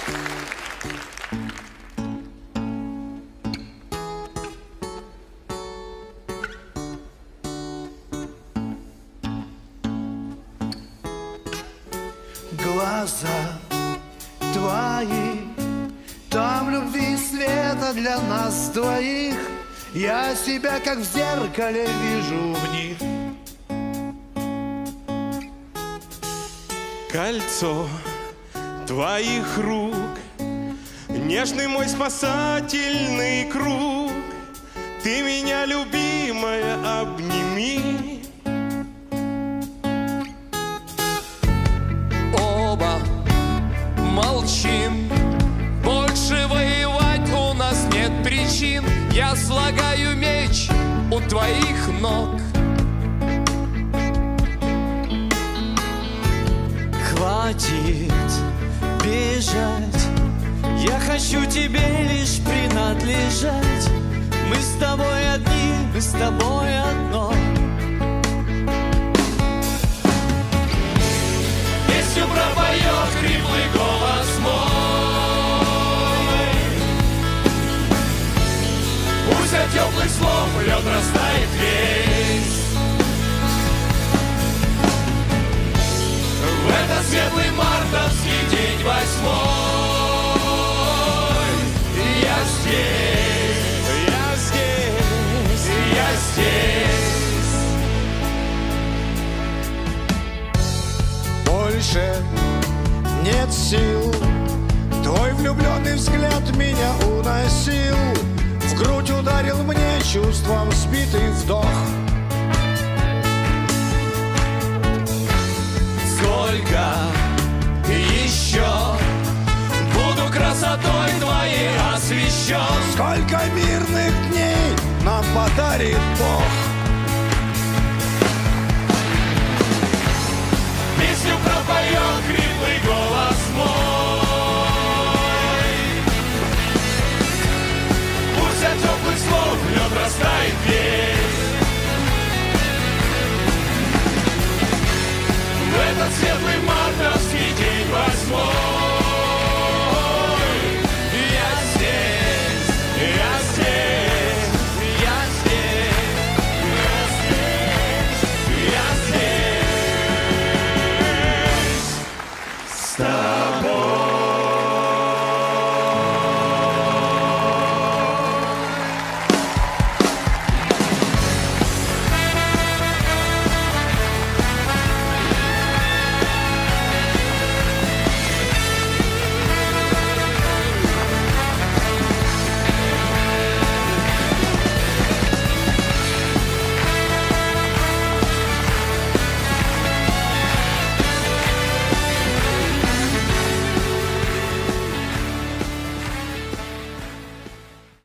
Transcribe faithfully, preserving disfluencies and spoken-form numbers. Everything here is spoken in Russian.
Глаза твои, там любви света для нас двоих. Я себя как в зеркале вижу в них. Кольцо твоих рук, нежный мой спасательный круг. Ты меня, любимая, обними. Оба молчим, больше воевать у нас нет причин. Я слагаю меч у твоих ног. Хватит бежать, я хочу тебе лишь принадлежать. Мы с тобой одни, мы с тобой одно. Песню пропоет хриплый голос мой. Пусть от теплых слов лед растает весь. В этот светлый мартовский день восьмой я здесь, Я здесь, я здесь. Больше нет сил, твой влюбленный взгляд меня уносил. В грудь ударил мне чувством сбитый вдох. Сколько еще буду красотой твоей освещен? Сколько мирных дней нам подарит Бог. Песню пропоет хриплый голос мой. Пусть от теплых слов лед растает весь. В этот светлый мартовский день восьмой я здесь, я здесь, я здесь, я здесь, я здесь. Стар.